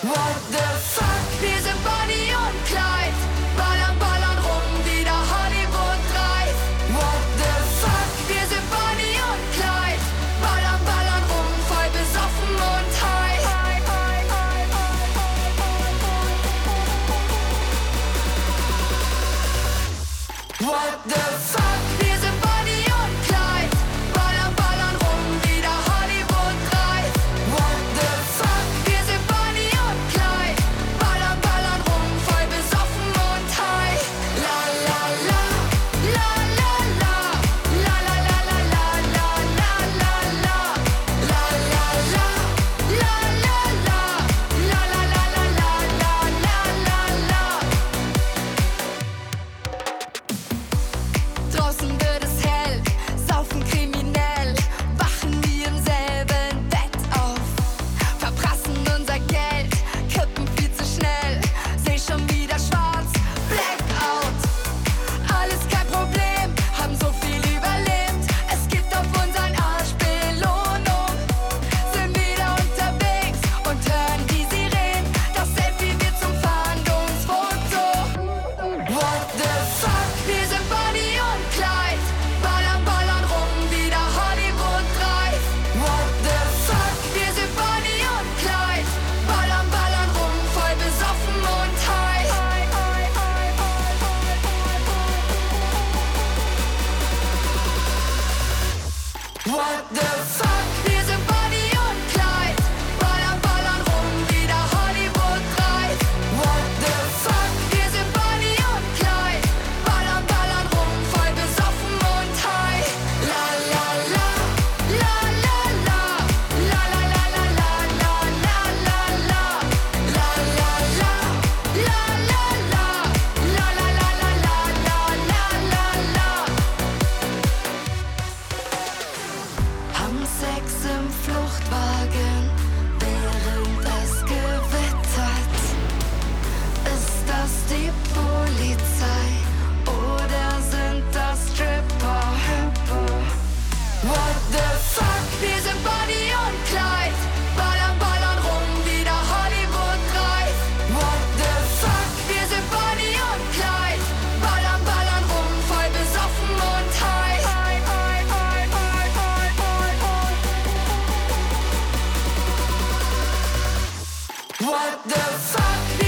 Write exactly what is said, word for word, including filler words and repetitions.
What the fuck? Wir sind Bonnie und Clyde. Ballern, ballern rum, wie der Hollywood Drive. What the fuck? Wir sind Bonnie und Clyde. Ballern, ballern rum, voll besoffen und high. What the fuck? Wir sind Bonnie und Clyde. Ballern, ballern rum, wie der Hollywood Drive. What the fuck? Wir sind Bonnie und Clyde. Ballern, ballern rum, voll besoffen und high. La la la, la la la, la la la la la la la la la, la la la, la la la, la la la la la la la la. Draußen wird es hell, saufen kriminell, wachen nie im selben Bett auf, verprassen unser Geld, kippen viel zu schnell, seh schon wieder schwarz, Blackout. Alles kein Problem, haben so viel überlebt, es gibt auf unseren Arsch Belohnung. Sind wieder unterwegs und hören die Sirenen, das Selfie wird zum Fahndungsfoto. What the fuck? Wir sind Bonnie und Clyde. Ballern, ballern rum, wie der Hollywood Drive. What the fuck? Wir sind Bonnie und Clyde. Ballern, ballern rum, voll besoffen und high. What the fuck? Wir sind Bonnie und Clyde. Ballern, ballern rum, wie der Hollywood Drive. What the fuck? Wir sind Bonnie und Clyde. Ballern, ballern rum, voll besoffen und high. La la la, la la la, la la la la la la la la la, la la la, la la la, la la la la la la la la. Haben Sex im Fluchtwagen, während es gewittert. Ist das die Polizei oder sind das Stripper? What the fuck? Wir sind Bonnie und Clyde. Ballern, ballern rum, wie der Hollywood Drive. What the fuck? Wir sind Bonnie und Clyde. Ballern, ballern rum, voll besoffen und high. What the fuck?